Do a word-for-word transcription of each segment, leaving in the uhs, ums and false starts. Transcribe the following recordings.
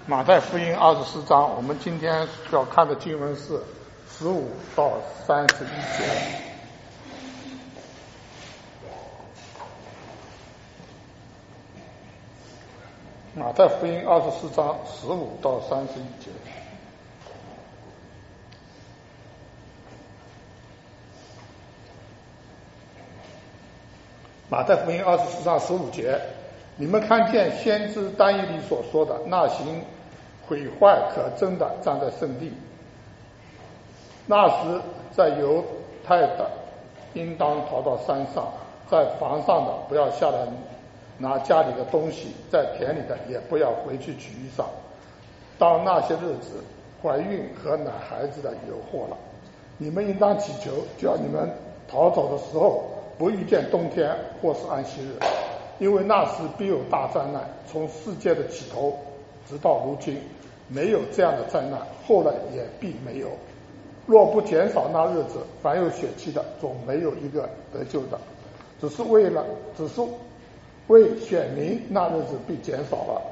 马太福音二十四章，我们今天要看的经文是十五到三十一节。马太福音二十四章十五到三十一节。马太福音二十四章十五节，你们看见先知但以理所说的那行毁坏可憎的站在圣地，那时在犹太的应当逃到山上，在房上的不要下来拿家里的东西，在田里的也不要回去取衣裳。当那些日子，怀孕和奶孩子的有祸了。你们应当祈求，叫你们逃走的时候不遇见冬天或是安息日，因为那时必有大灾难，从世界的起头直到如今，没有这样的灾难，后来也必没有。若不减少那日子，凡有血气的总没有一个得救的，只是为了只是为选民，那日子必减少了。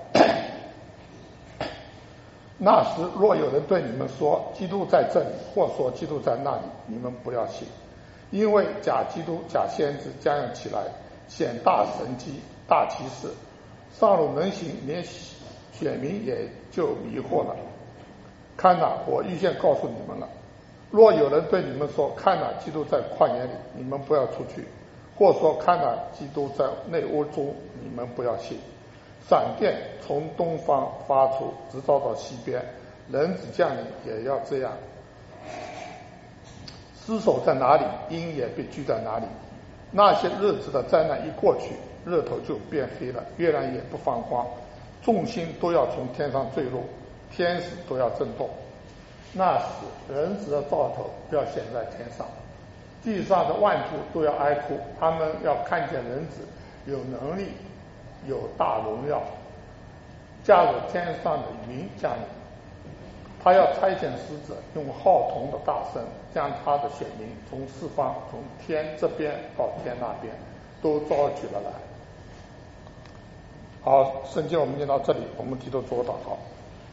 那时若有人对你们说基督在这里，或说基督在那里，你们不要信，因为假基督假先知将要起来，显大神迹大奇事，上路能行，连选民也就迷惑了。看哪，我预先告诉你们了，若有人对你们说看哪，基督在旷野里，你们不要出去，或说看哪，基督在内屋中，你们不要信。闪电从东方发出，直照到西边，人子降临也要这样。尸首在哪里，鹰也必居在哪里。那些日子的灾难一过去，日头就变黑了，月亮也不放光，众星都要从天上坠落，天使都要震动。那时人子的兆头要显在天上，地上的万族都要哀哭，他们要看见人子有能力有大荣耀，驾着天上的云降临。他要差遣使者，用号筒的大声，将他的选民从四方，从天这边到天那边，都召集了来。好，圣经我们念到这里，我们低头做个祷告。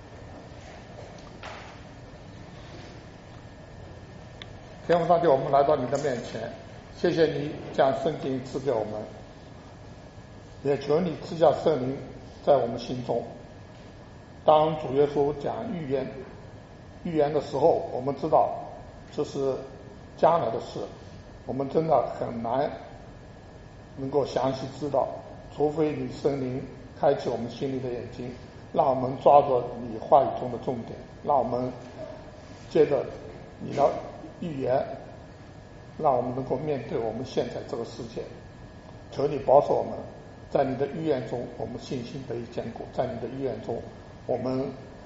天父上帝，我们来到你的面前，谢谢你将圣经赐给我们，也求你赐下圣灵在我们心中。当主耶稣讲预言预言的时候，我们知道这是将来的事，我们真的很难能够详细知道，除非你圣灵开启我们心里的眼睛，让我们抓住你话语中的重点，让我们接着你的预言，让我们能够面对我们现在这个世界。求你保守我们，在你的预言中我们信心得以坚固，在你的预言中我们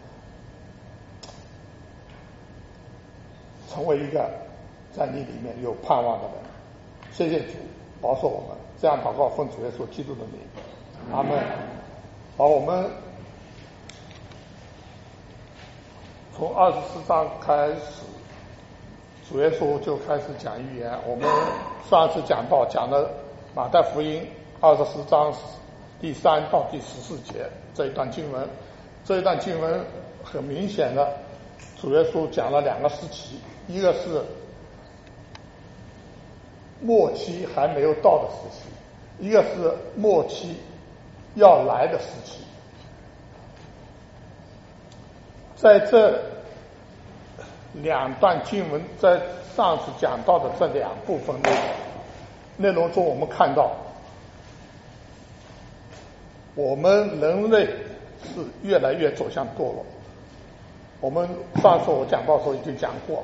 成为一个在你里面有盼望的人。谢谢主保守我们，这样祷告奉主耶稣基督的名，阿们。好，我们从二十四章开始，主耶稣就开始讲预言。我们上次讲到讲的马太福音二十四章第三到第十四节这一段经文，这一段经文很明显的，主耶稣讲了两个时期，一个是末期还没有到的时期，一个是末期要来的时期。在这两段经文，在上次讲到的这两部分内容内容中，我们看到我们人类是越来越走向堕落。我们上次我讲到的时候已经讲过，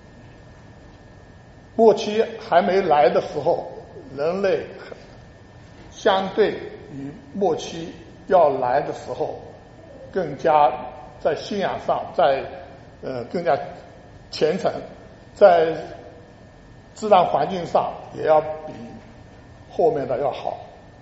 末期还没来的时候，人类相对于末期要来的时候，更加在信仰上，在呃更加虔诚，在自然环境上也要比后面的要好。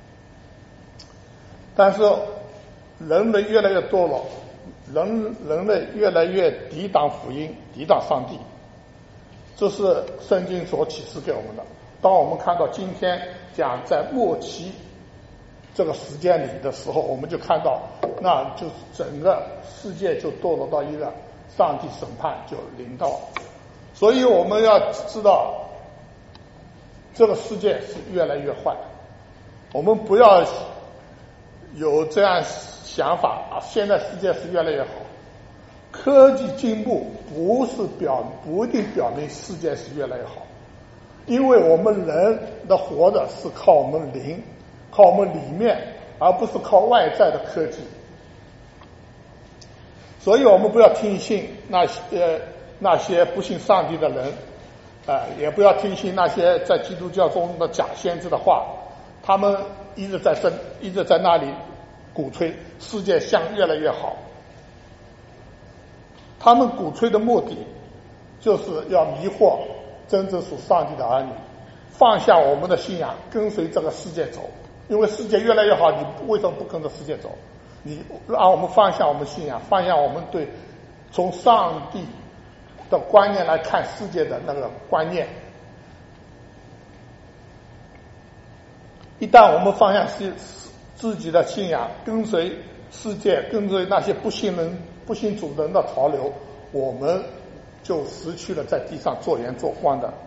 但是人类越来越堕落，人人类越来越抵挡福音，抵挡上帝，这是圣经所启示给我们的。当我们看到今天讲在末期这个时间里的时候，我们就看到，那就是整个世界就堕落到一个上帝审判就临到。所以我们要知道，这个世界是越来越坏，我们不要有这样想法啊，现在世界是越来越好。科技进步不是表不一定表明世界是越来越好，因为我们人的活着是靠我们灵，靠我们里面，而不是靠外在的科技。所以我们不要听信那些、呃、那些不信上帝的人，呃，也不要听信那些在基督教中的假先知的话，他们一直在生一直在那里鼓吹世界向越来越好。他们鼓吹的目的就是要迷惑真正属上帝的儿女，放下我们的信仰，跟随这个世界走。因为世界越来越好，你为什么不跟着世界走？你让我们放下我们信仰，放下我们对从上帝的观念来看世界的那个观念。一旦我们放下自自己的信仰，跟随世界，跟随那些不信人不信主人的潮流，我们就失去了在地上做盐做光的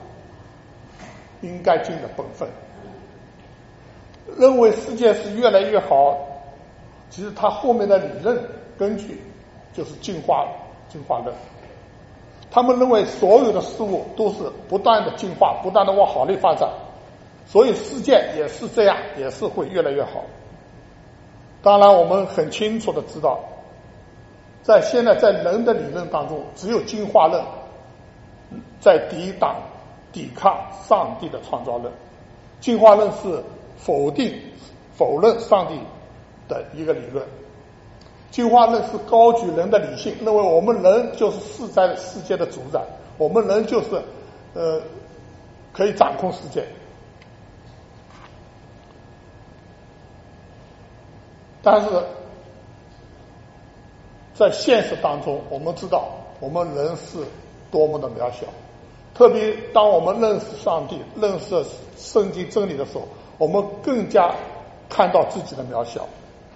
应该尽的本分。认为世界是越来越好，其实它后面的理论根据就是进化进化论。他们认为所有的事物都是不断的进化，不断的往好里发展，所以世界也是这样，也是会越来越好。当然我们很清楚的知道，在现在在人的理论当中，只有进化论在抵挡抵抗上帝的创造论。进化论是否定否认上帝的一个理论。进化论是高举人的理性，认为我们人就是世在世界的主宰，我们人就是呃可以掌控世界。但是在现实当中，我们知道我们人是多么的渺小，特别当我们认识上帝、认识圣经真理的时候，我们更加看到自己的渺小。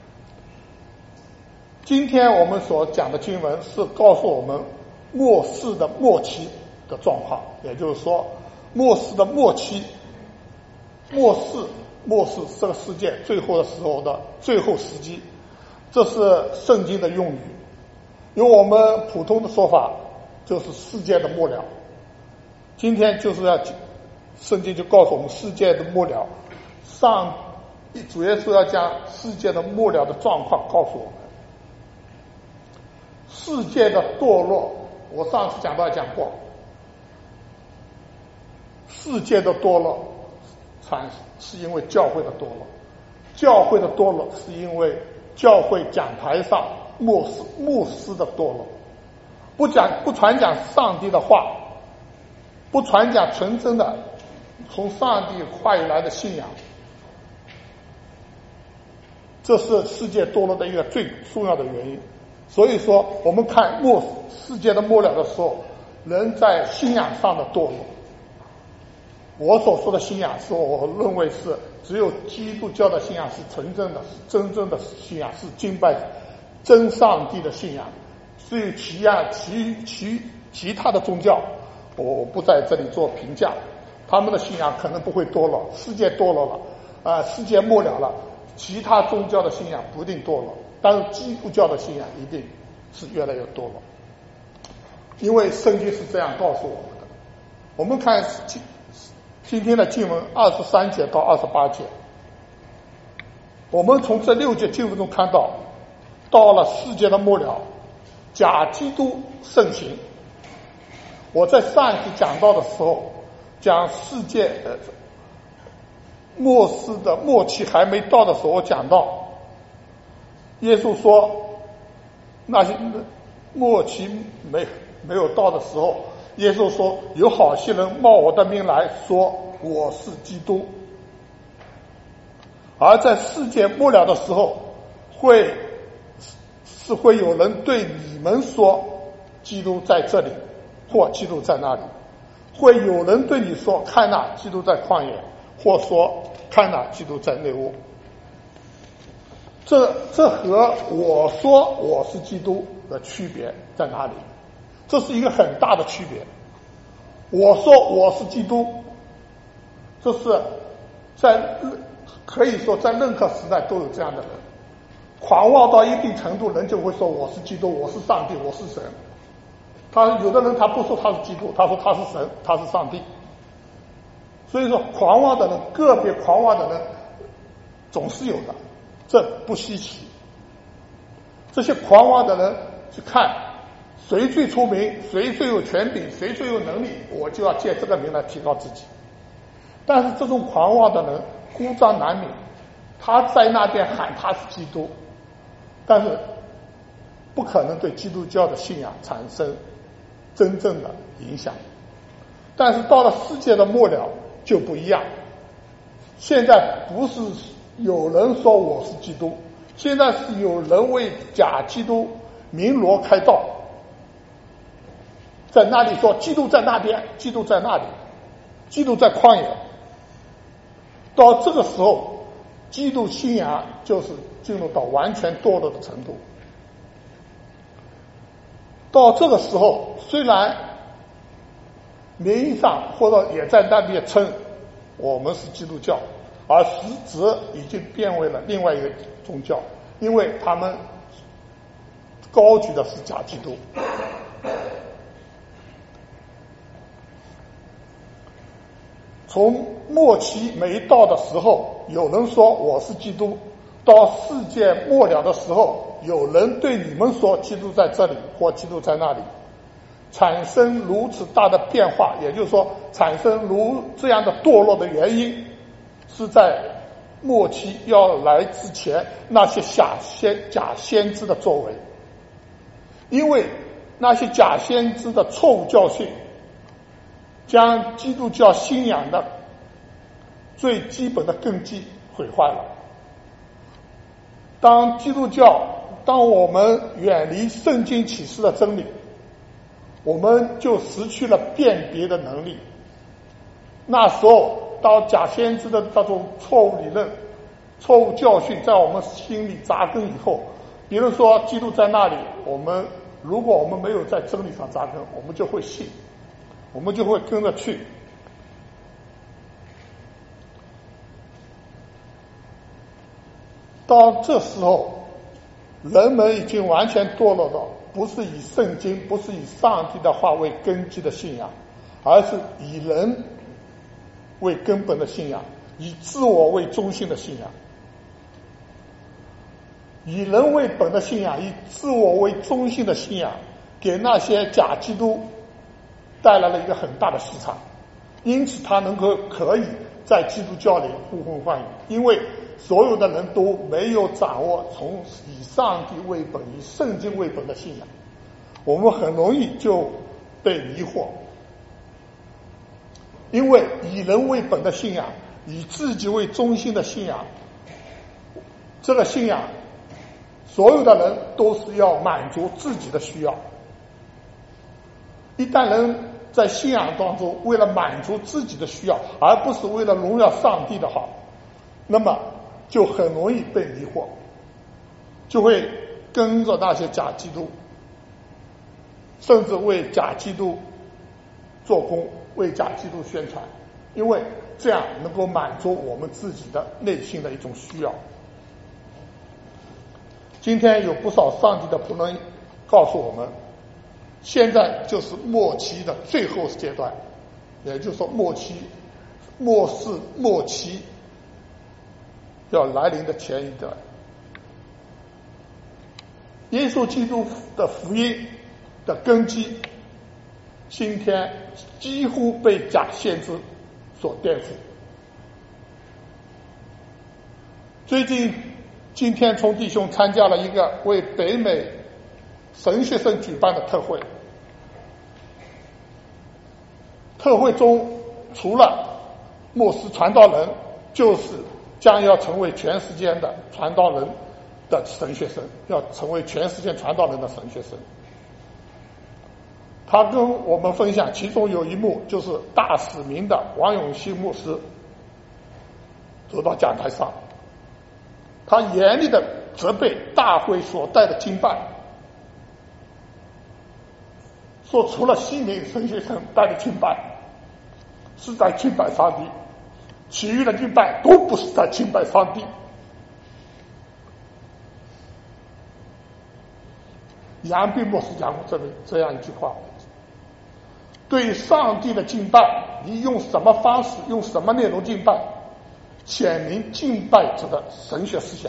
今天我们所讲的经文是告诉我们末世的末期的状况，也就是说末世的末期，末世末世这个世界最后的时候的最后时机，这是圣经的用语。用我们普通的说法就是世界的末了。今天就是要圣经就告诉我们世界的末了，上主耶稣要将世界的末了的状况告诉我们。世界的堕落，我上次讲到讲过，世界的堕落产是因为教会的堕落，教会的堕落是因为教会讲台上牧师牧师的堕落，不讲不传讲上帝的话，不传讲纯真的从上帝话语来的信仰，这是世界堕落的一个最重要的原因。所以说我们看末世界的末了的时候，人在信仰上的堕落。我所说的信仰是我认为是只有基督教的信仰是纯正的，是真正的信仰，是敬拜真上帝的信仰。至于其他其其其他的宗教，我不在这里做评价，他们的信仰可能不会堕落，世界堕落了啊、呃，世界末了了，其他宗教的信仰不一定堕落，但是基督教的信仰一定是越来越堕落，因为圣经是这样告诉我们的。我们看今今天的经文二十三节到二十八节，我们从这六节经文中看到，到了世界的末了，假基督盛行。我在上一次讲到的时候，讲世界呃末世的末期还没到的时候，我讲到耶稣说，那些末期没没有到的时候，耶稣说有好些人冒我的名来说我是基督。而在世界末了的时候，会是会有人对你们说基督在这里或基督在那里，会有人对你说看哪基督在旷野，或说看哪基督在内屋。 这这和我说我是基督的区别在哪里？这是一个很大的区别。我说我是基督，这是在可以说在任何时代都有这样的人，狂妄到一定程度，人就会说我是基督，我是上帝，我是神。他有的人他不说他是基督，他说他是神，他是上帝。所以说狂妄的人，个别狂妄的人总是有的，这不稀奇。这些狂妄的人去看谁最出名，谁最有权柄，谁最有能力，我就要借这个名来提高自己。但是这种狂妄的人孤张难泯，他在那边喊他是基督，但是不可能对基督教的信仰产生真正的影响。但是到了世界的末了就不一样，现在不是有人说我是基督，现在是有人为假基督鸣锣开道，在那里说基督在那边，基督在那里，基督在旷野。到这个时候，基督信仰就是进入到完全堕落的程度。到这个时候，虽然名义上或者也在那边称我们是基督教，而实质已经变为了另外一个宗教，因为他们高举的是假基督。从末期没到的时候，有人说我是基督，到世界末了的时候，有人对你们说基督在这里或基督在那里，产生如此大的变化，也就是说产生如这样的堕落的原因，是在末期要来之前那些假先假先知的作为。因为那些假先知的错误教训将基督教信仰的最基本的根基毁坏了。当基督教当我们远离圣经启示的真理，我们就失去了辨别的能力。那时候当假先知的这种错误理论、错误教训在我们心里扎根以后，比如说基督在那里，我们如果我们没有在真理上扎根，我们就会信，我们就会跟着去。到这时候，人们已经完全堕落到不是以圣经，不是以上帝的话为根基的信仰，而是以人为根本的信仰，以自我为中心的信仰。以人为本的信仰，以自我为中心的信仰，给那些假基督带来了一个很大的市场，因此他能够可以在基督教里呼风唤雨，因为所有的人都没有掌握从以上帝为本、以圣经为本的信仰，我们很容易就被迷惑。因为以人为本的信仰，以自己为中心的信仰，这个信仰所有的人都是要满足自己的需要。一旦人在信仰当中为了满足自己的需要，而不是为了荣耀上帝的话，那么就很容易被迷惑，就会跟着那些假基督，甚至为假基督做工，为假基督宣传，因为这样能够满足我们自己的内心的一种需要。今天有不少上帝的仆人告诉我们，现在就是末期的最后阶段，也就是说末期末世末期要来临的前一段。耶稣基督的福音的根基今天几乎被假先知所颠覆。最近今天从弟兄参加了一个为北美神学生举办的特会，特会中除了牧师传道人，就是将要成为全世界的传道人的神学生，要成为全世界传道人的神学生。他跟我们分享，其中有一幕就是大使命的王永庆牧师走到讲台上，他严厉的责备大会所带的敬拜，说除了西敏神学生带的敬拜是在敬拜上帝，其余的敬拜都不是在敬拜上帝。杨弼牧师讲过这个这样一句话：对上帝的敬拜，你用什么方式，用什么内容敬拜，显明敬拜者的神学思想。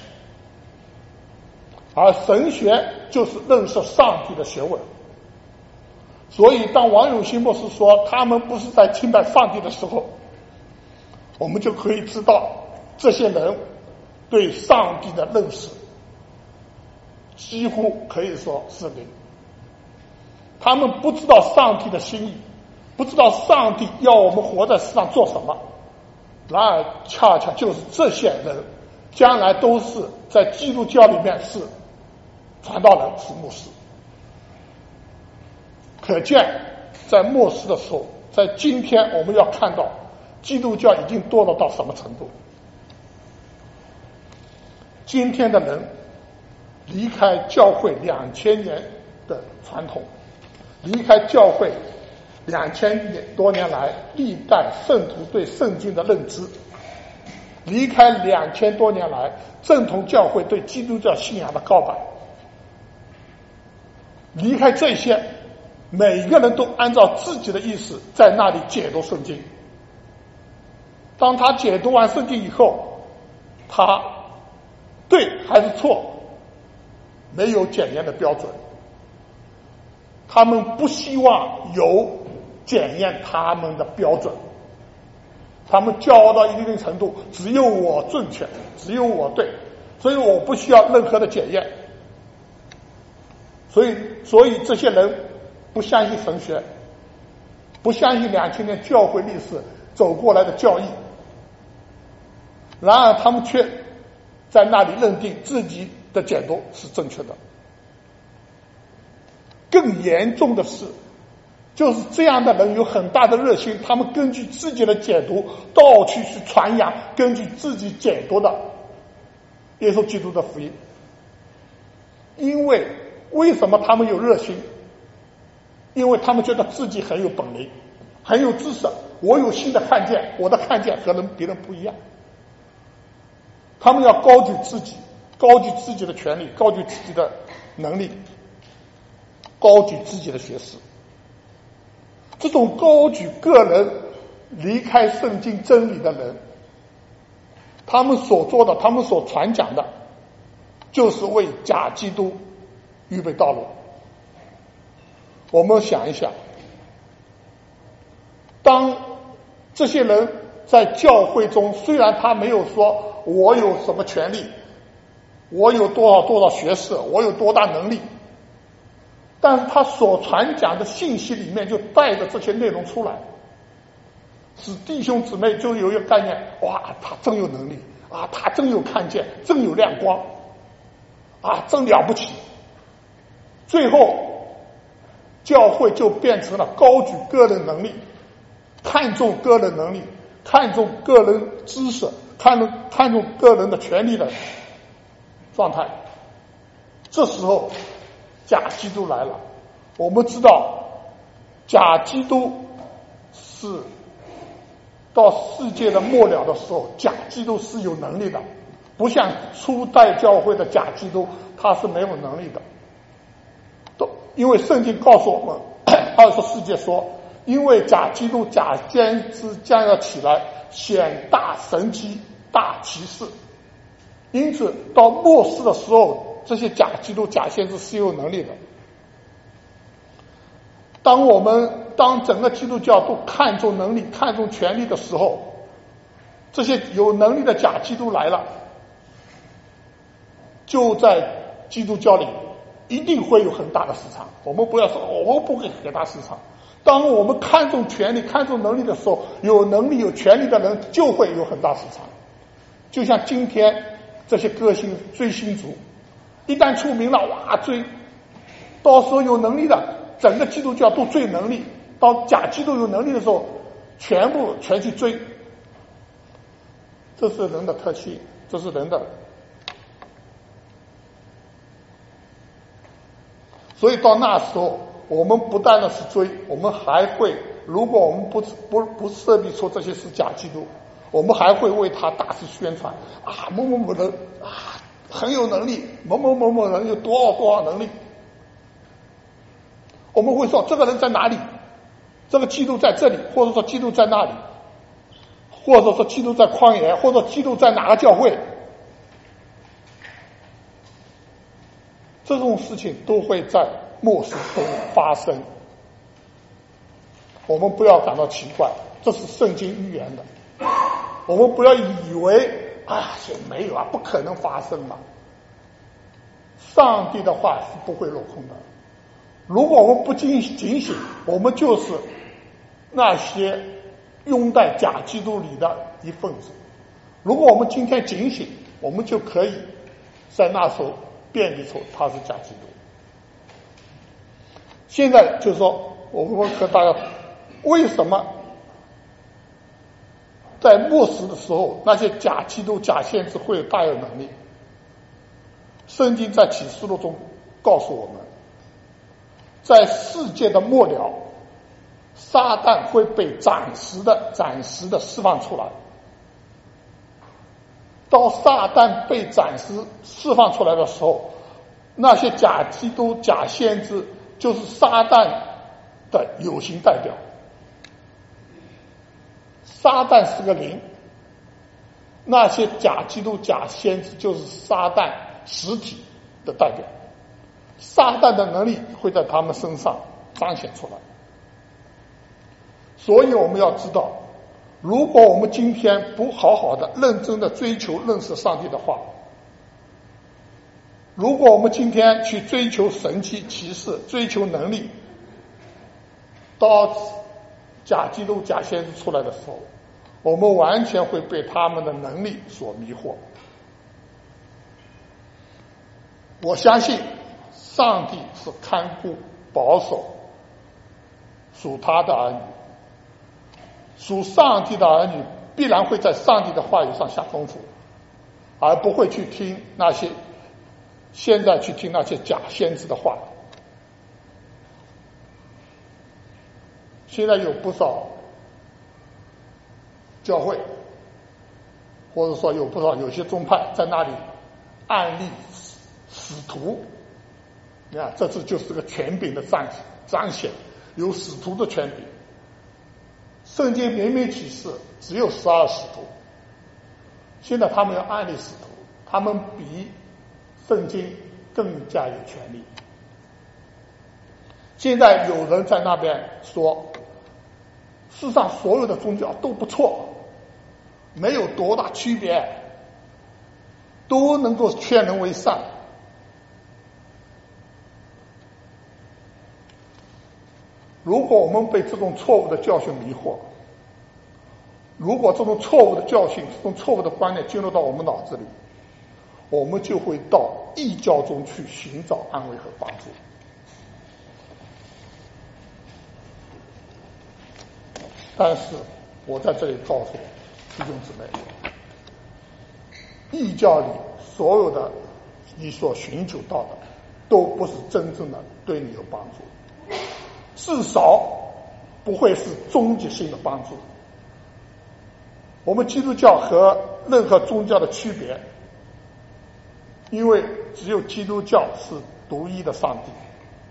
而神学就是认识上帝的学问。所以当王永新牧师说他们不是在敬拜上帝的时候，我们就可以知道这些人对上帝的认识几乎可以说是零。他们不知道上帝的心意，不知道上帝要我们活在世上做什么。然而恰恰就是这些人将来都是在基督教里面是传道人，是牧师。可见在末世的时候，在今天我们要看到基督教已经堕落到什么程度。今天的人离开教会两千年的传统，离开教会两千年多年来历代圣徒对圣经的认知，离开两千多年来正统教会对基督教信仰的告白，离开这些，每个人都按照自己的意思在那里解读圣经。当他解读完圣经以后，他对还是错没有检验的标准。他们不希望有检验他们的标准，他们骄傲到一定程度，只有我正确，只有我对，所以我不需要任何的检验。所以所以这些人不相信神学，不相信两千年教会历史走过来的教义，然而他们却在那里认定自己的解读是正确的。更严重的是，就是这样的人有很大的热心，他们根据自己的解读到处去传扬根据自己解读的耶稣基督的福音。因为为什么他们有热心？因为他们觉得自己很有本领，很有知识，我有新的看见，我的看见和人别人不一样。他们要高举自己，高举自己的权利，高举自己的能力，高举自己的学识。这种高举个人离开圣经真理的人，他们所做的，他们所传讲的，就是为假基督预备道路。我们想一想，当这些人在教会中，虽然他没有说我有什么权利，我有多少多少学识，我有多大能力，但是他所传讲的信息里面就带着这些内容出来，使弟兄姊妹就有一个概念，哇，他真有能力啊，他真有看见，真有亮光啊，真了不起。最后教会就变成了高举个人能力，看重个人能力，看重个人知识，看重看重个人的权利的状态。这时候假基督来了。我们知道假基督是到世界的末了的时候，假基督是有能力的，不像初代教会的假基督他是没有能力的。都因为圣经告诉我们，二十世纪说，因为假基督假先知将要起来显大神迹大奇事，因此到末世的时候，这些假基督假先知是有能力的。当我们当整个基督教都看重能力看重权力的时候，这些有能力的假基督来了，就在基督教里一定会有很大的市场。我们不要说我们不会给他市场，当我们看重权力看重能力的时候，有能力有权力的人就会有很大市场。就像今天这些歌星追星族一旦出名了，哇追，到时候有能力的整个基督教都追能力，到假基督有能力的时候全部全去追。这是人的特性，这是人的所以到那时候，我们不但的是追，我们还会，如果我们不不不设立出这些是假基督，我们还会为他大肆宣传啊，某某某人啊很有能力，某某某某人有多少多少能力。我们会说这个人在哪里，这个基督在这里，或者说基督在那里，或者说基督在旷野，或者基督在哪个教会。这种事情都会在末世中发生，我们不要感到奇怪，这是圣经预言的。我们不要以为啊，没有啊，不可能发生嘛。上帝的话是不会落空的。如果我们不警警醒，我们就是那些拥戴假基督里的一份子。如果我们今天警醒，我们就可以在那时候辨别出他是假基督。现在就是说，我们和大家为什么在末世的时候，那些假基督、假先知会有大有能力？圣经在启示录中告诉我们，在世界的末了，撒旦会被暂时的、暂时的释放出来。到撒旦被暂时释放出来的时候，那些假基督、假先知就是撒旦的有形代表。撒旦是个灵，那些假基督、假先知就是撒旦实体的代表。撒旦的能力会在他们身上彰显出来。所以我们要知道，如果我们今天不好好的认真的追求认识上帝的话，如果我们今天去追求神迹奇事，追求能力，到假基督假先知出来的时候，我们完全会被他们的能力所迷惑。我相信上帝是看顾保守属他的儿女，属上帝的儿女必然会在上帝的话语上下功夫，而不会去听那些现在去听那些假先知的话。现在有不少教会，或者说有不少有些宗派在那里暗立使徒，你看这次就是个权柄的彰彰显，有使徒的权柄。圣经明明启示只有十二使徒，现在他们要暗立使徒，他们比圣经更加有权利。现在有人在那边说，世上所有的宗教都不错，没有多大区别，都能够劝人为善。如果我们被这种错误的教训迷惑，如果这种错误的教训、这种错误的观念进入到我们脑子里，我们就会到异教中去寻找安慰和帮助。但是我在这里告诉弟兄姊妹，异教里所有的你所寻求到的都不是真正的对你有帮助，至少不会是终极性的帮助。我们基督教和任何宗教的区别，因为只有基督教是独一的上帝。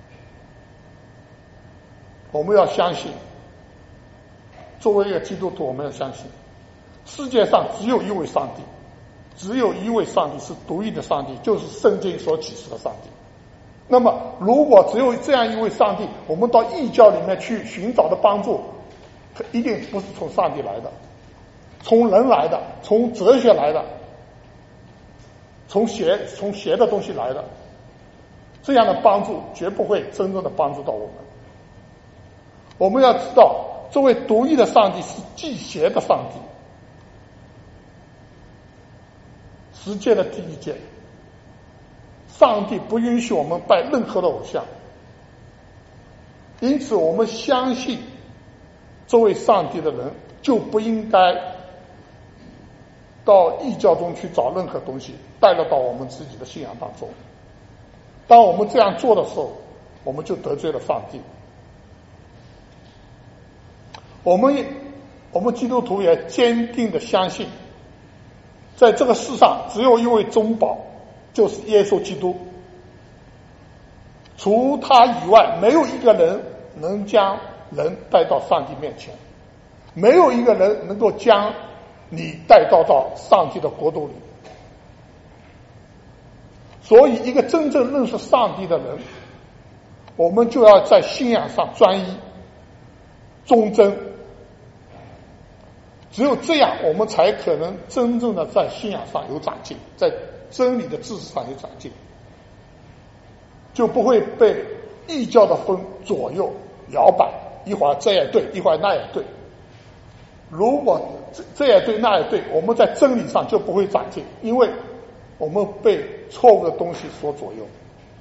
我们要相信，作为一个基督徒，我们要相信世界上只有一位上帝，只有一位上帝是独一的上帝，就是圣经所启示的上帝。那么如果只有这样一位上帝，我们到异教里面去寻找的帮助一定不是从上帝来的，从人来的，从哲学来的，从邪从邪的东西来的，这样的帮助绝不会真正的帮助到我们。我们要知道，这位独一的上帝是祭邪的上帝。十诫的第一诫，上帝不允许我们拜任何的偶像，因此我们相信这位上帝的人就不应该到异教中去找任何东西带入到我们自己的信仰当中。当我们这样做的时候， 我们就得罪了上帝。我们也我们基督徒也坚定的相信，在这个世上只有一位中保，就是耶稣基督，除他以外没有一个人能将人带到上帝面前，没有一个人能够将你带到到上帝的国度里。所以一个真正认识上帝的人，我们就要在信仰上专一忠贞，只有这样我们才可能真正的在信仰上有长进，在真理的知识上有长进，就不会被异教的风左右摇摆，一会儿这也对，一会儿那也对。如果这这也对那也对，我们在真理上就不会长进，因为我们被错误的东西所左右。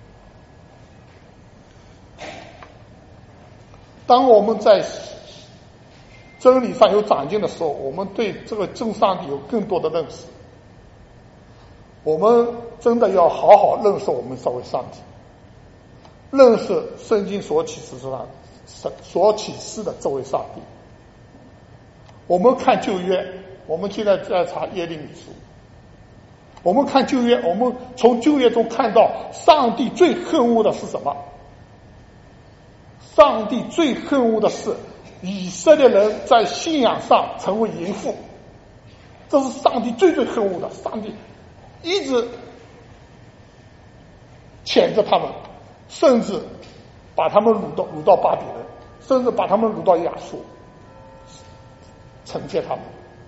当我们在真理上有长进的时候，我们对这个真上帝有更多的认识。我们真的要好好认识我们这位上帝，认识圣经所启示上所启示的这位上帝。我们看旧约，我们现在在查耶利米书，我们看旧约，我们从旧约中看到上帝最恨恶的是什么？上帝最恨恶的是以色列人在信仰上成为淫妇，这是上帝最最恨恶的。上帝一直谴责他们，甚至把他们掳到掳到巴比伦，甚至把他们掳到亚述，惩戒他们。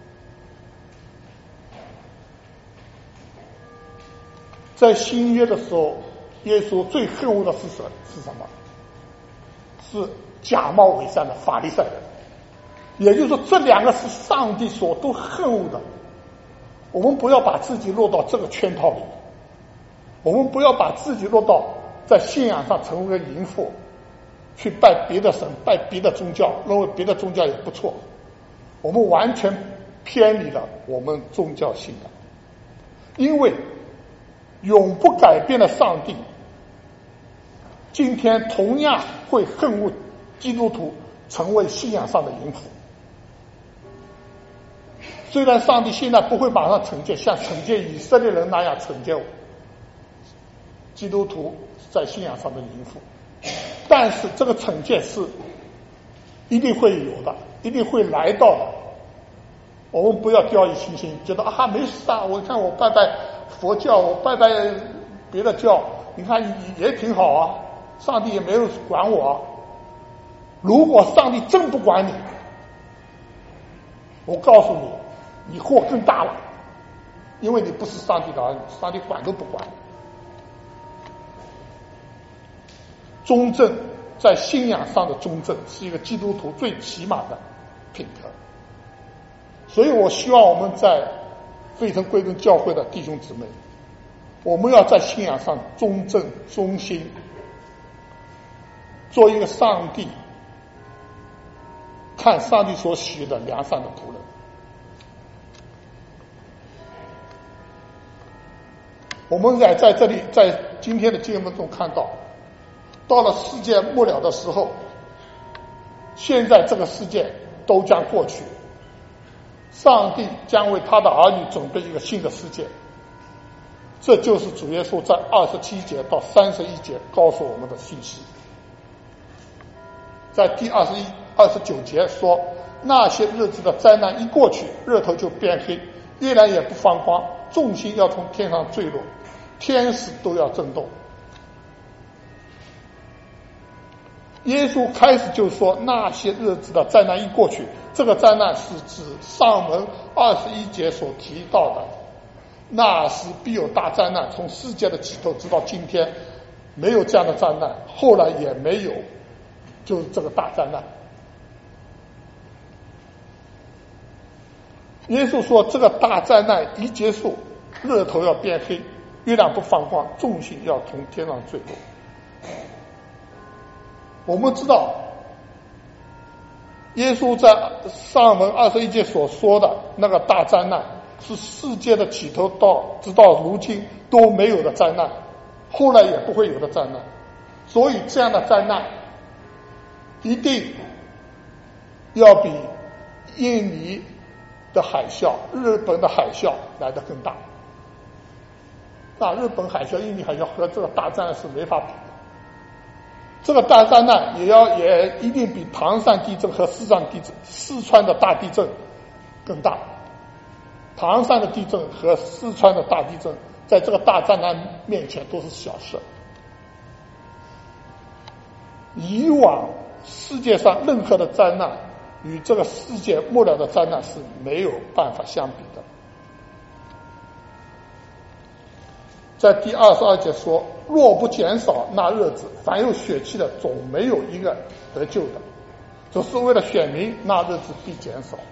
在新约的时候，耶稣最恨恶的是什是什么？是假冒伪善的法利赛人。也就是说，这两个是上帝所都恨恶的。我们不要把自己落到这个圈套里，我们不要把自己落到在信仰上成为个淫妇，去拜别的神，拜别的宗教，认为别的宗教也不错。我们完全偏离了我们宗教信仰，因为永不改变的上帝今天同样会恨恶基督徒成为信仰上的淫妇。虽然上帝现在不会马上惩戒，像惩戒以色列人那样惩戒基督徒在信仰上的淫妇，但是这个惩戒是一定会有的，一定会来到的。我们不要掉以轻心，觉得啊没事啊，我看我拜拜佛教，我拜拜别的教，你看也挺好啊，上帝也没有管我啊。如果上帝真不管你，我告诉你，你祸更大了，因为你不是上帝的儿女，上帝管都不管。忠正，在信仰上的忠正是一个基督徒最起码的品格。所以我希望我们在费城归根教会的弟兄姊妹，我们要在信仰上忠正忠心，做一个上帝看上帝所喜悦的良善的仆人。我们也在这里在今天的经文中看到，到了世界末了的时候，现在这个世界都将过去，上帝将为他的儿女准备一个新的世界。这就是主耶稣在二十七节到三十一节告诉我们的信息。在第二十一、二十九节说，那些日子的灾难一过去，日头就变黑，月亮也不放光，众星要从天上坠落，天使都要震动。耶稣开始就说，那些日子的灾难一过去，这个灾难是指上文二十一节所提到的，那时必有大灾难，从世界的起头直到今天没有这样的灾难，后来也没有，就是这个大灾难。耶稣说，这个大灾难一结束，日头要变黑，月亮不放光，众星要从天上坠落。我们知道耶稣在上文二十一节所说的那个大灾难是世界的起头到直到如今都没有的灾难，后来也不会有的灾难。 所以这样的灾难一定要比印尼的海啸、日本的海啸来得更大。那日本海啸、印尼海啸和这个大灾难是没法比的。这个大灾难也要也一定比唐山地震和四川地震、四川的大地震更大。唐山的地震和四川的大地震，在这个大灾难面前都是小事。以往世界上任何的灾难与这个世界末了的灾难是没有办法相比的。在第二十二节说，若不减少那日子，凡有血气的总没有一个得救的，只是为了选民，那日子必减少。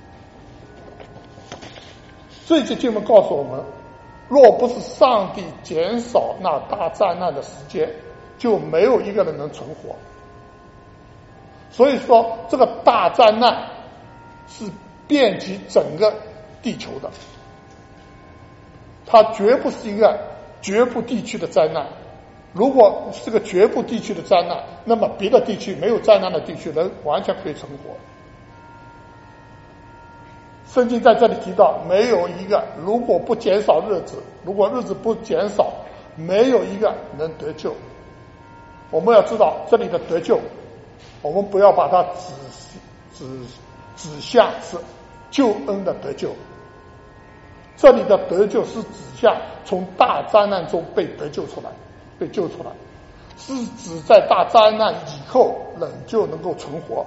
这节经文告诉我们，若不是上帝减少那大灾难的时间，就没有一个人能存活。所以说，这个大灾难是遍及整个地球的，它绝不是一个局部地区的灾难。如果是个局部地区的灾难，那么别的地区没有灾难的地区人完全可以存活。圣经在这里提到，没有一个，如果不减少日子，如果日子不减少，没有一个能得救。我们要知道这里的得救，我们不要把它指指指向是救恩的得救，这里的得救是指向从大灾难中被得救出来，被救出来，是指在大灾难以后仍旧能够存活。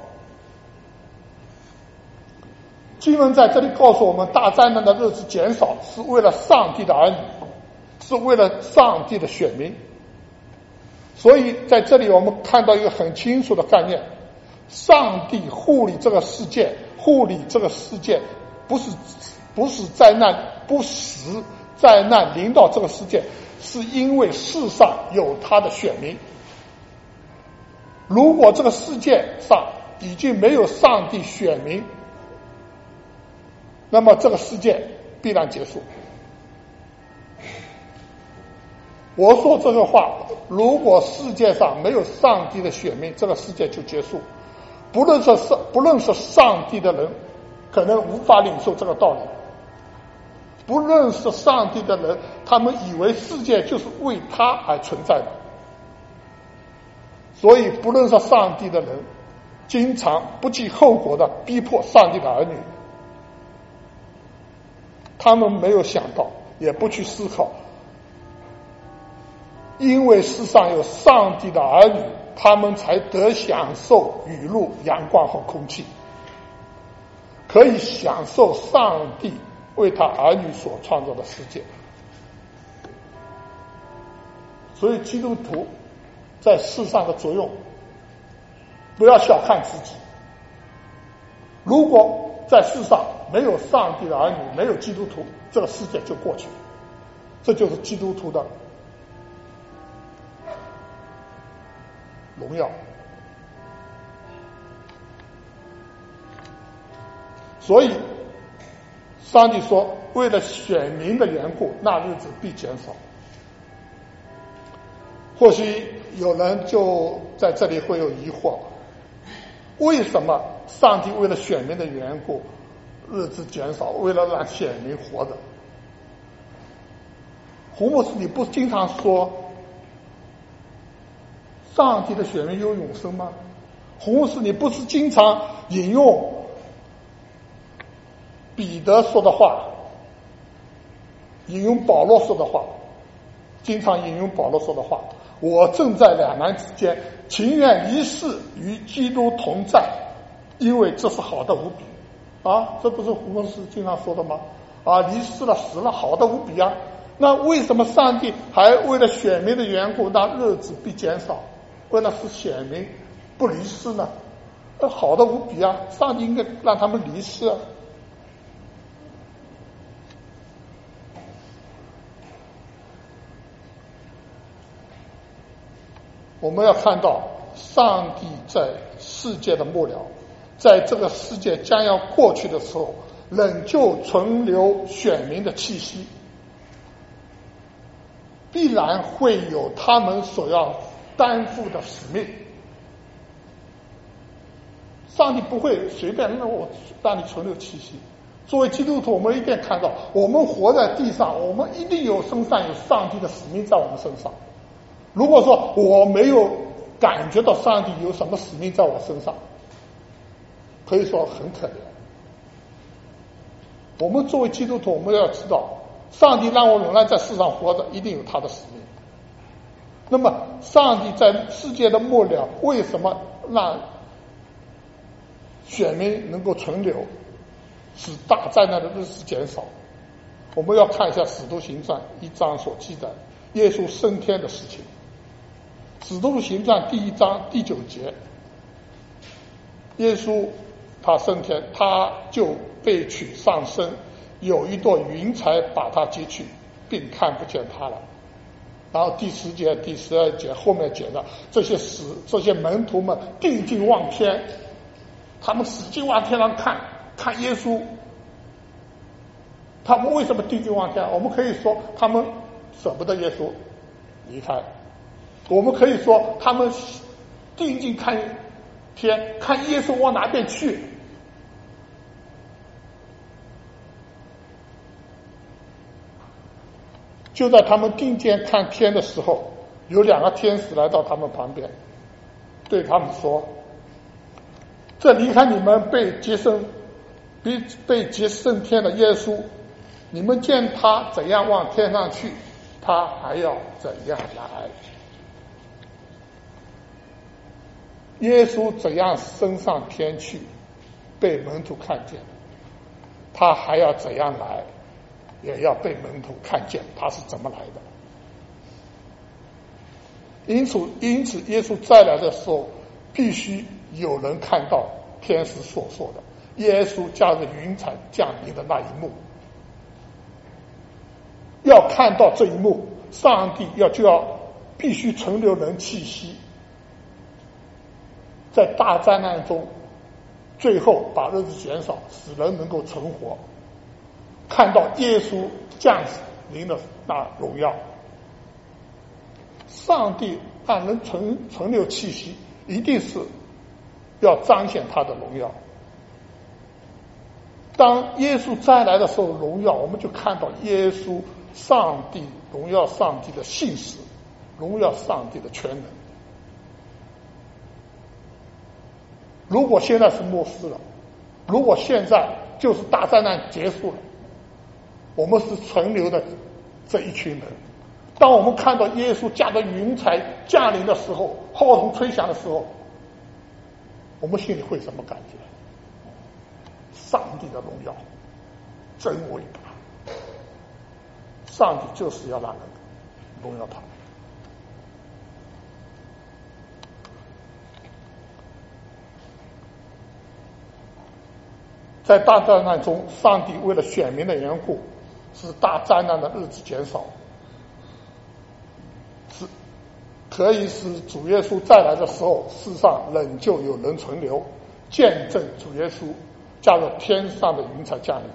经文在这里告诉我们，大灾难的日子减少是为了上帝的儿女，是为了上帝的选民。所以在这里我们看到一个很清楚的概念，上帝护理这个世界，护理这个世界不是不是灾难，不使灾难临到这个世界，是因为世上有他的选民。如果这个世界上已经没有上帝选民，那么这个世界必然结束。我说这个话，如果世界上没有上帝的选民，这个世界就结束。不论是不论是上帝的人，可能无法领受这个道理；不论是上帝的人，他们以为世界就是为他而存在的。所以，不论是上帝的人，经常不计后果的逼迫上帝的儿女。他们没有想到，也不去思考，因为世上有上帝的儿女，他们才得享受雨露、阳光和空气，可以享受上帝为他儿女所创造的世界。所以基督徒在世上的作用，不要小看自己。如果在世上没有上帝的儿女，没有基督徒，这个世界就过去了。这就是基督徒的荣耀。所以上帝说，为了选民的缘故，那日子必减少。或许有人就在这里会有疑惑，为什么上帝为了选民的缘故日子减少，为了让选民活着？胡牧师，你不经常说上帝的选民有永生吗？胡牧师，你不是经常引用彼得说的话，引用保罗说的话，经常引用保罗说的话，我正在两难之间，情愿离世与基督同在，因为这是好的无比。啊，这不是胡牧师经常说的吗？啊，离世了，死了，好的无比啊。那为什么上帝还为了选民的缘故，那日子必减少，为了使选民不离世呢？那好的无比啊，上帝应该让他们离世啊。我们要看到上帝在世界的末了，在这个世界将要过去的时候，仍旧存留选民的气息，必然会有他们所要担负的使命。上帝不会随便让我让你存留气息。作为基督徒，我们一定看到，我们活在地上，我们一定有身上有上帝的使命在我们身上。如果说我没有感觉到上帝有什么使命在我身上，可以说很可怜。我们作为基督徒，我们要知道，上帝让我仍然在世上活着，一定有他的使命。那么，上帝在世界的末了，为什么让选民能够存留，使大灾难的日子减少？我们要看一下《使徒行传》一章所记载耶稣升天的事情。《使徒行传》第一章第九节，耶稣他升天，他就被取上升，有一朵云彩把他接去，并看不见他了。然后第十节、第十二节后面讲的这些使这些门徒们定睛望天，他们使劲往天上看，看耶稣。他们为什么定睛望天？我们可以说他们舍不得耶稣离开，我们可以说他们定睛看天，看耶稣往哪边去。就在他们定睛看天的时候，有两个天使来到他们旁边，对他们说：这离开你们被接升被被接升天的耶稣，你们见他怎样往天上去，他还要怎样来。耶稣怎样升上天去，被门徒看见，他还要怎样来，也要被门徒看见他是怎么来的。因此因此耶稣再来的时候，必须有人看到天使所说的耶稣驾着云彩降临的那一幕。要看到这一幕，上帝要就要必须存留人气息，在大灾难中最后把日子减少，使人能够存活，看到耶稣降临的那荣耀。上帝让人存存留气息，一定是要彰显他的荣耀。当耶稣再来的时候，荣耀我们就看到耶稣上帝荣耀上帝的信实，荣耀上帝的全能。如果现在是末世了，如果现在就是大灾难结束了，我们是存留的这一群人。当我们看到耶稣驾着云彩降临的时候，号筒吹响的时候，我们心里会什么感觉？上帝的荣耀真伟大，上帝就是要让人荣耀他。在大灾难中，上帝为了选民的缘故，使大灾难的日子减少，是可以使主耶稣再来的时候，世上仍旧有人存留，见证主耶稣驾着天上的云彩降临。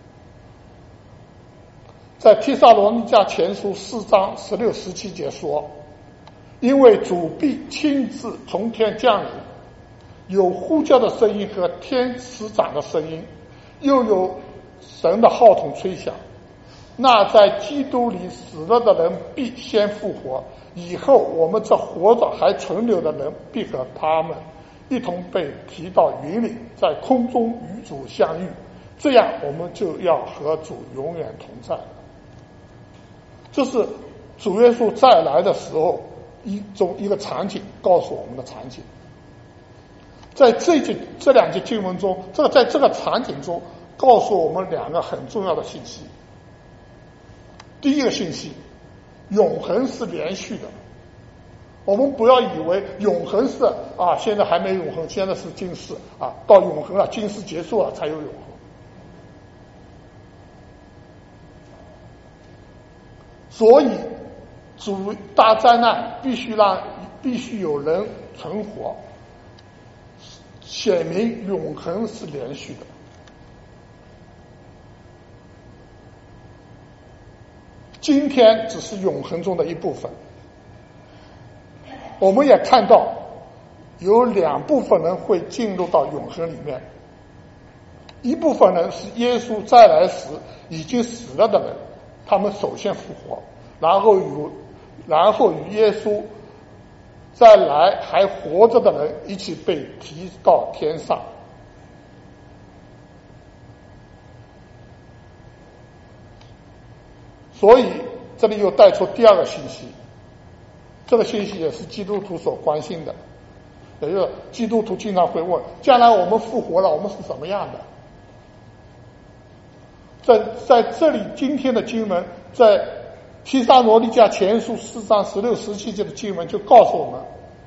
在帖撒罗尼迦前书四章十六十七节说：因为主必亲自从天降临，有呼叫的声音和天使长的声音，又有神的号筒吹响。那在基督里死了的人必先复活，以后我们这活着还存留的人必和他们一同被提到云里，在空中与主相遇，这样我们就要和主永远同在。这是主耶稣再来的时候一种一个场景，告诉我们的场景。在这节这两节经文中，这个在这个场景中告诉我们两个很重要的信息。第一个信息，永恒是连续的。我们不要以为永恒是啊，现在还没永恒，现在是今世啊，到永恒了，今世结束了才有永恒。所以主大灾难必须让必须有人存活，显明永恒是连续的。今天只是永恒中的一部分。 我们也看到有两部分人会进入到永恒里面，一部分人是耶稣再来时已经死了的人，他们首先复活，然后与然后与耶稣再来还活着的人一起被提到天上。所以这里又带出第二个信息，这个信息也是基督徒所关心的，也就是基督徒经常会问，将来我们复活了，我们是怎么样的？在在这里今天的经文，在提撒罗尼迦前书四章十六十七节的经文就告诉我们，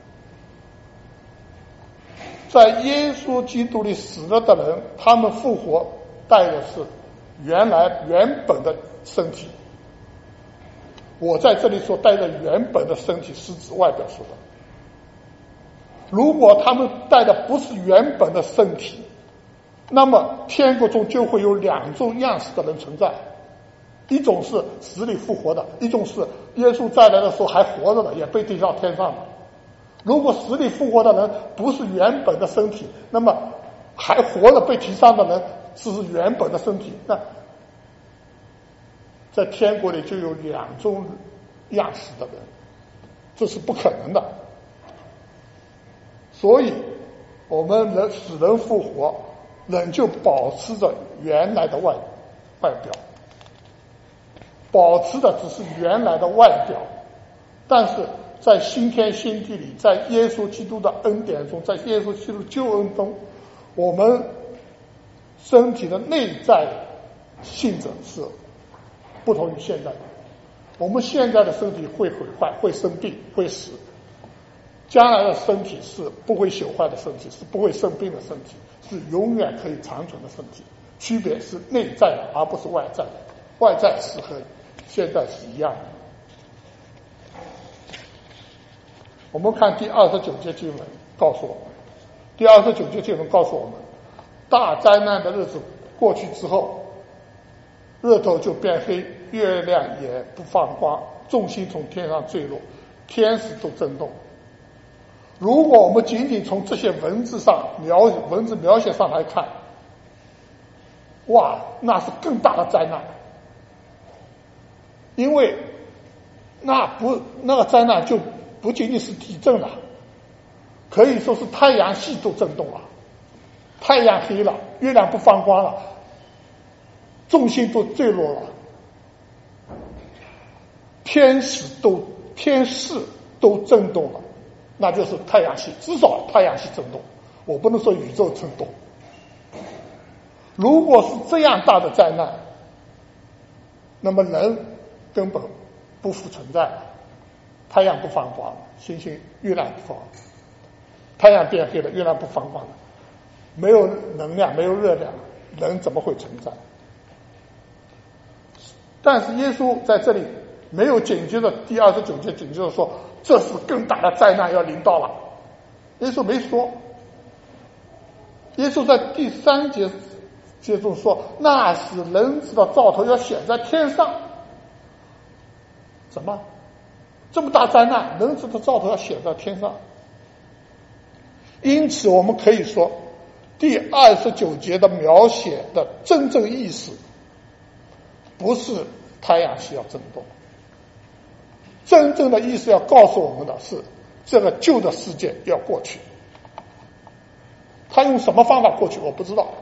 在耶稣基督里死了的人，他们复活带的是原来原本的身体。我在这里所带的原本的身体是指外表说的，如果他们带的不是原本的身体，那么天国中就会有两种样式的人存在，一种是死里复活的，一种是耶稣再来的时候还活着的，也被提到天上的。如果死里复活的人不是原本的身体，那么还活着被提上的人是原本的身体，那在天国里就有两种样式的人，这是不可能的。所以我们人死人复活，人就保持着原来的外外表，保持的只是原来的外表，但是在新天新地里，在耶稣基督的恩典中，在耶稣基督救恩中，我们身体的内在性质是不同于现在的。我们现在的身体会毁坏，会生病，会死，将来的身体是不会朽坏的身体，是不会生病的身体，是永远可以长存的身体。区别是内在的，而不是外在的。外在是和现在是一样的。我们看第二十九节经文告诉我们，第二十九节经文告诉我们，大灾难的日子过去之后，日头就变黑，月亮也不放光，众星从天上坠落，天使都震动。如果我们仅仅从这些文字上描文字描写上来看，哇，那是更大的灾难，因为那不那个灾难就不仅仅是地震了，可以说是太阳系都震动了，太阳黑了，月亮不放光了，众星都坠落了，天使都天使都震动了，那就是太阳系，至少太阳系震动，我不能说宇宙震动。如果是这样大的灾难，那么人根本不复存在了，太阳不放光了，星星月亮不放，太阳变黑了，月亮不放光了，没有能量，没有热量，人怎么会存在？但是耶稣在这里没有紧接着第二十九节紧接着说这是更大的灾难要临到了，耶稣没说。耶稣在第三节节中说，那时人子的兆头要显在天上。什么？这么大灾难，人子的兆头要显在天上。因此我们可以说，第二十九节的描写的真正意思不是太阳系要震动，真正的意思要告诉我们的是这个旧的世界要过去。他用什么方法过去我不知道，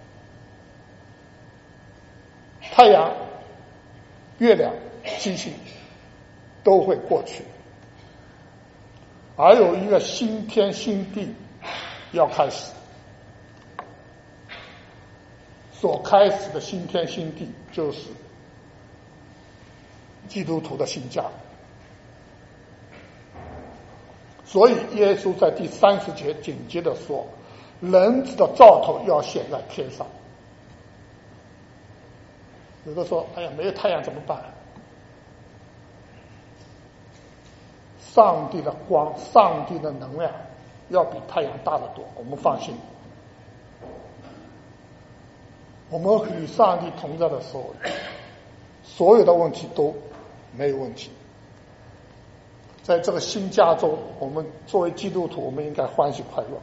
太阳、月亮、星星都会过去，而有一个新天新地要开始。所开始的新天新地就是基督徒的新家。所以耶稣在第三十节紧接着说，人子的兆头要显在天上。有的说，哎呀，没有太阳怎么办？上帝的光，上帝的能量要比太阳大得多，我们放心。我们与上帝同在的时候，所有的问题都没有问题。 在这个新家中，我们作为基督徒，我们应该欢喜快乐。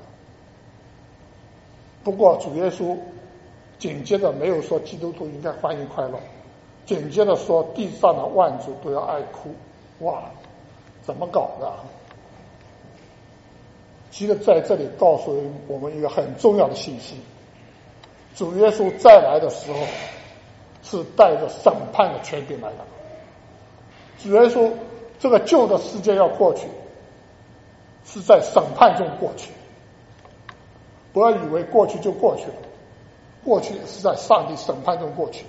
不过主耶稣紧接着没有说基督徒应该欢喜快乐，紧接着说地上的万族都要哀哭。哇，怎么搞的？其实在这里告诉我们一个很重要的信息，主耶稣再来的时候是带着审判的权柄来的。主耶稣这个旧的世界要过去，是在审判中过去。不要以为过去就过去了，过去是在上帝审判中过去。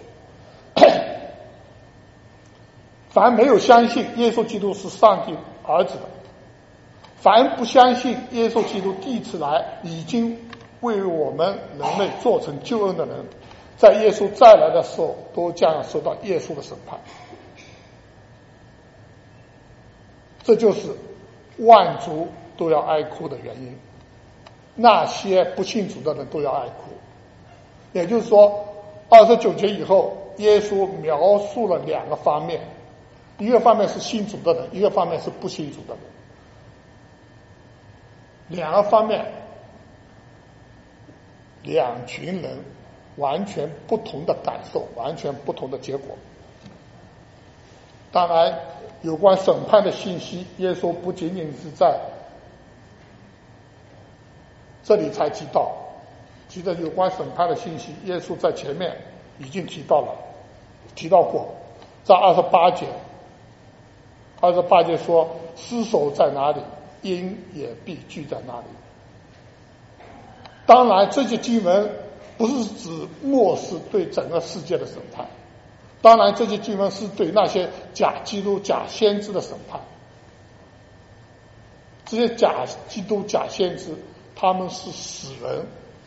凡没有相信耶稣基督是上帝儿子的，凡不相信耶稣基督第一次来已经为我们人类做成救恩的人，在耶稣再来的时候都将要受到耶稣的审判。这就是万族都要哀哭的原因，那些不信主的人都要哀哭。也就是说，二十九节以后，耶稣描述了两个方面，一个方面是信主的人，一个方面是不信主的人，两个方面，两群人完全不同的感受，完全不同的结果。当然，有关审判的信息，耶稣不仅仅是在这里才提到，其实有关审判的信息，耶稣在前面已经提到了，提到过，在二十八节，二十八节说：“尸首在哪里，鹰也必聚在那里。”当然，这些经文不是指末世对整个世界的审判，当然这些经文是对那些假基督、假先知的审判。这些假基督、假先知，他们是死人，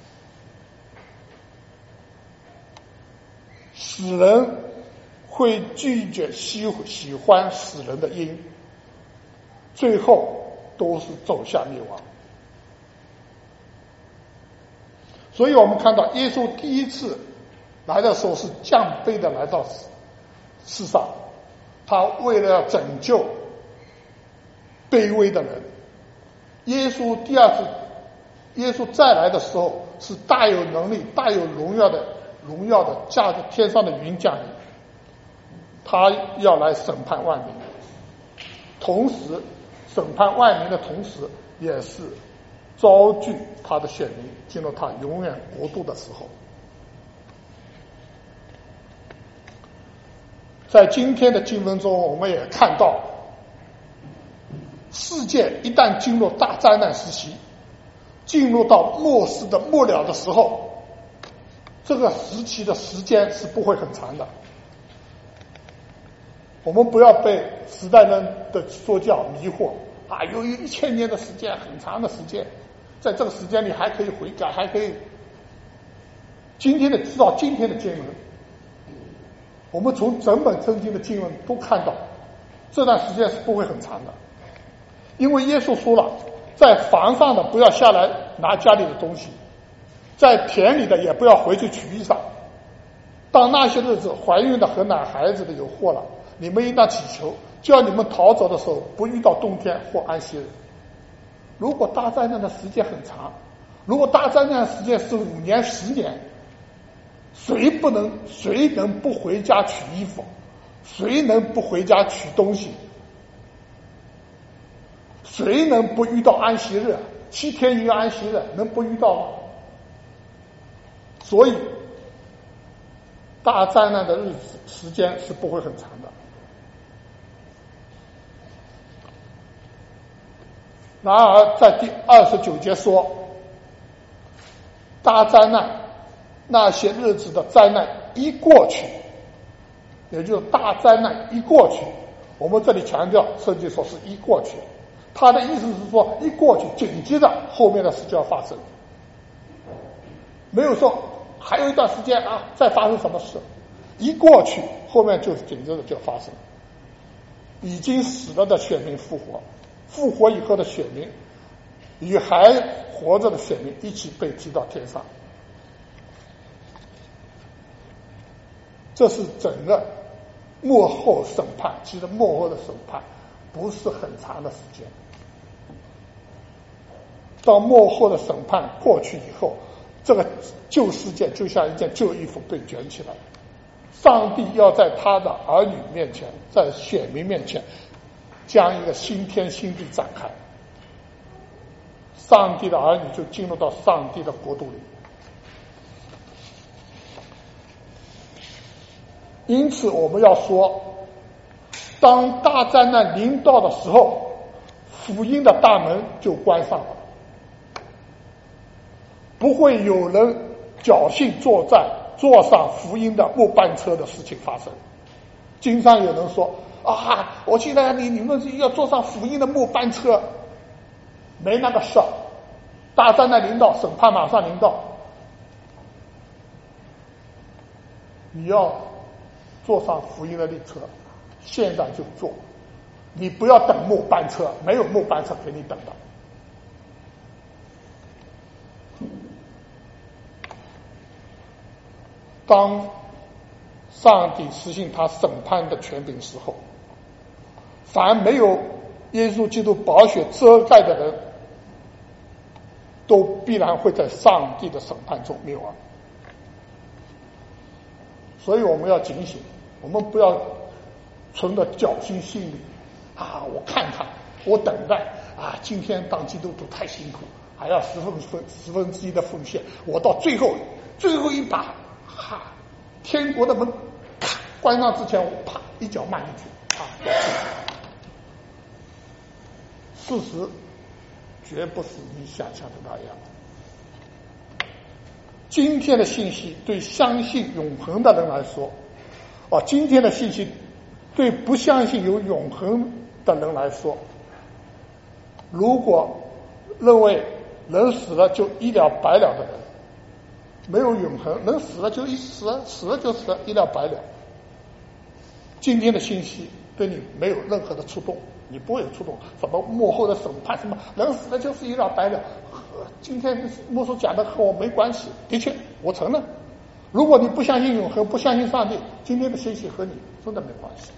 死人会拒绝喜喜欢死人的鹰，最后都是走向灭亡。所以我们看到耶稣第一次来的时候是降卑的来到世上，他为了要拯救卑微的人。耶稣第二次耶稣再来的时候是大有能力、大有荣耀的荣耀的驾着天上的云降临，他要来审判万民，同时审判万民的同时也是招聚他的选民进入他永远国度的时候。在今天的经文中，我们也看到，世界一旦进入大灾难时期，进入到末世的末了的时候，这个时期的时间是不会很长的。我们不要被时代人的说教迷惑啊！由于一千年的时间，很长的时间，在这个时间里还可以悔改，还可以今天的知道今天的经文。我们从整本圣经的经文都看到，这段时间是不会很长的，因为耶稣说了，在房上的不要下来拿家里的东西，在田里的也不要回去取衣裳。当那些日子，怀孕的和奶孩子的有祸了，你们应当祈求，叫你们逃走的时候不遇到冬天或安息日。如果大灾难的时间很长，如果大灾难的时间是五年、十年，谁不能谁能不回家取衣服？谁能不回家取东西？谁能不遇到安息日？七天一个安息日，能不遇到吗？所以大灾难的日子时间是不会很长的。然而在第二十九节说，大灾难那些日子的灾难一过去，也就是大灾难一过去，我们这里强调圣经说是一过去，他的意思是说一过去紧接着后面的事就要发生，没有说还有一段时间啊再发生什么事，一过去后面就紧接着就发生。已经死了的选民复活，复活以后的选民与还活着的选民一起被提到天上。这是整个末后审判，其实末后的审判不是很长的时间。当末后的审判过去以后，这个旧世界就像一件旧衣服被卷起来，上帝要在他的儿女面前，在选民面前将一个新天新地展开，上帝的儿女就进入到上帝的国度里。因此我们要说，当大灾难临到的时候，福音的大门就关上了，不会有人侥幸坐在坐上福音的末班车的事情发生。经常有人说啊，我现在你你们要坐上福音的末班车，没那个事儿，大灾难临到，审判马上临到，你要坐上福音的列车，现在就坐，你不要等末班车，没有末班车给你等的。当上帝实行他审判的权柄时候，凡没有耶稣基督宝血遮盖的人，都必然会在上帝的审判中灭亡。所以我们要警醒，我们不要存着侥幸心理啊！我看看，我等待啊！今天当基督徒太辛苦，还要十分分十分之一的奉献，我到最后最后一把，哈，天国的门咔关上之前，我啪一脚迈进去啊！事实绝不是你想象的那样。今天的信息对相信永恒的人来说，哦，今天的信息对不相信有永恒的人来说，如果认为人死了就一了百了的人，没有永恒，人死了就一死了，死了就死了，一了百了。今天的信息对你没有任何的触动，你不会有触动。什么幕后的审判，什么人死了就是一了百了，今天牧师讲的和我没关系。的确，我承认，如果你不相信永恒，不相信上帝，今天的信息和你真的没关系。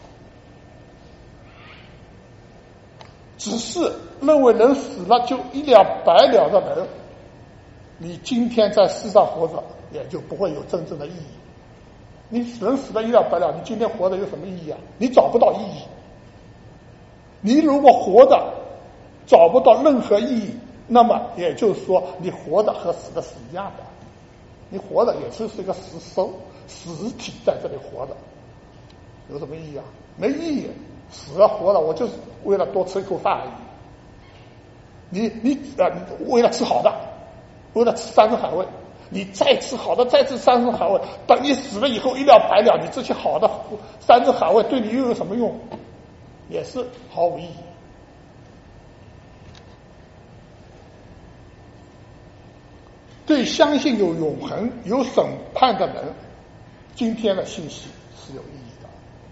只是认为人死了就一了百了的人，你今天在世上活着也就不会有真正的意义。你人死了一了百了，你今天活着有什么意义啊？你找不到意义。你如果活着找不到任何意义，那么也就是说你活的和死的是一样的，你活的也是一个实实实体在这里活的，有什么意义啊？没意义。死了活了，我就是为了多吃一口饭而已。你你呃，为了吃好的，为了吃山珍海味，你再吃好的，再吃山珍海味，等你死了以后一了百了，你这些好的山珍海味对你又有什么用？也是毫无意义。对相信有永恒、有审判的人，今天的信息是有意义的。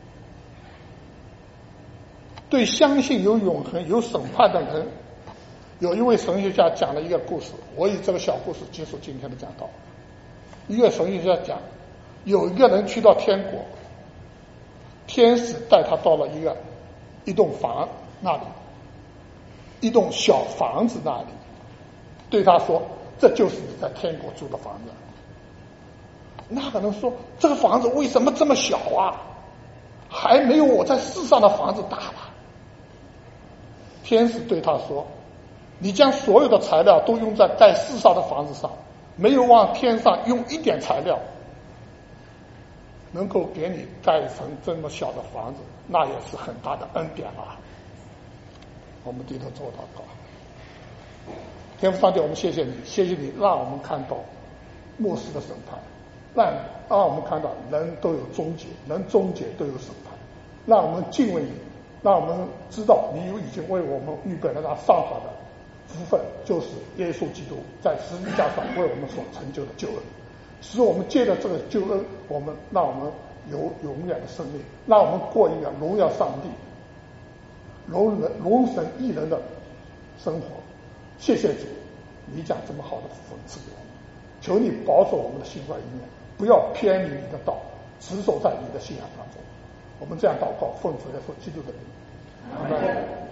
对相信有永恒、有审判的人，有一位神学家讲了一个故事，我以这个小故事结束今天的讲道。一个神学家讲，有一个人去到天国，天使带他到了一个一栋房那里，一栋小房子那里，对他说：“这就是你在天国住的房子。”那个人说：“这个房子为什么这么小啊？还没有我在世上的房子大吧？”天使对他说：“你将所有的材料都用在盖世上的房子上，没有往天上用一点材料，能够给你盖成这么小的房子，那也是很大的恩典了。”我们低头做祷告。天父上帝，我们谢谢你，谢谢你让我们看到末世的审判，让让我们看到人都有终结，人终结都有审判，让我们敬畏你，让我们知道你已经为我们预备了那上好的福分，就是耶稣基督在十字架上为我们所成就的救恩，使我们借着这个救恩，我们让我们有永远的生命，让我们过一个荣耀上帝、荣人、荣神益人的生活。谢谢主，你将这么好的福分赐给我们，求你保守我们的心怀意念，不要偏离你的道，持守在你的信仰当中。我们这样祷告，奉主耶稣基督的名。 阿门。